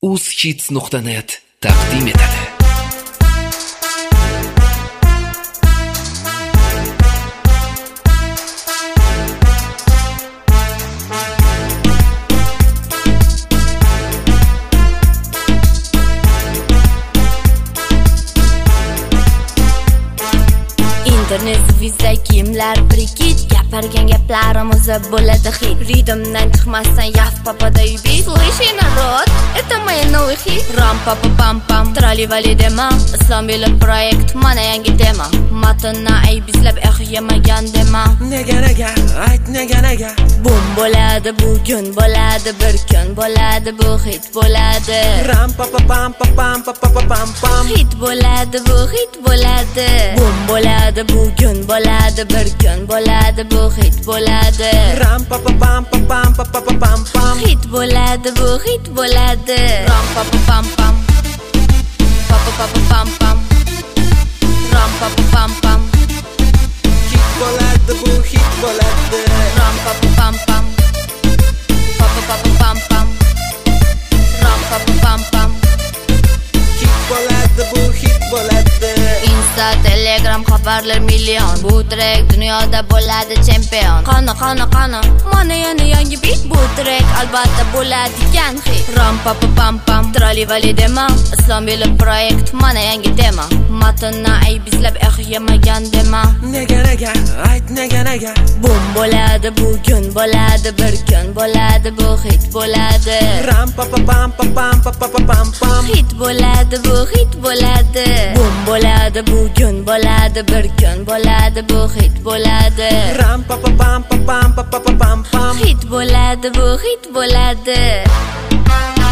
uzhits.net taqdim etadi. Internet vizda kiyimlar prikit, gapirgan gaplarimiz bo'ladi hit. Ritmdan chiqmasdan yaf papada yubi, слыши народ, это мои новый hit. Ram papa pam pam, trali vali dema, islom yo'li proyekt, mana yangi tema. Matnni aybizlab yemagan dema. Nega, ayt nega. Bum bo'ladi, bugun bo'ladi, bir kun bo'ladi, bu hit bo'ladi. Ram papa pam pam pam pam. Hit bo'ladi, bu hit bo'ladi. Bum bo'ladi, bugun bo'ladi, bir kun bo'ladi, bu hit bo'ladi. Ram papa pam pam pam. Hit bo'ladi, bu hit bo'ladi. Ram papa pam pam. Pam pam. Ram papa pam pam. Hit bo'ladi, bu hit bo'ladi. Ram papa pam pam. Pam pam. Ram papa pam pam. Hit bo'ladi, bu hit bo'ladi. Insta, Telegram xabarlar million. Bu trek dunyoda bo'ladi champion. Qani, mana yana yangi beat. Bu trek albatta bo'ladigan hit. Ram papa pam pam, trali vali dema, islom yo'li proyekt, mana yangi tema. Matnni aybizlab yemagan dema. Nega, ayt nega. Bum bo'ladi, bugun bo'ladi, bir kun bo'ladi, bu hit bo'ladi. Ram papa pam pam. Hit bo'ladi, bu hit bo'ladi. Bum bo'ladi, bugun bo'ladi, bir kun bo'ladi, bu hit bo'ladi. Ram papa pam pam. Hit bo'ladi, bu hit bo'ladi.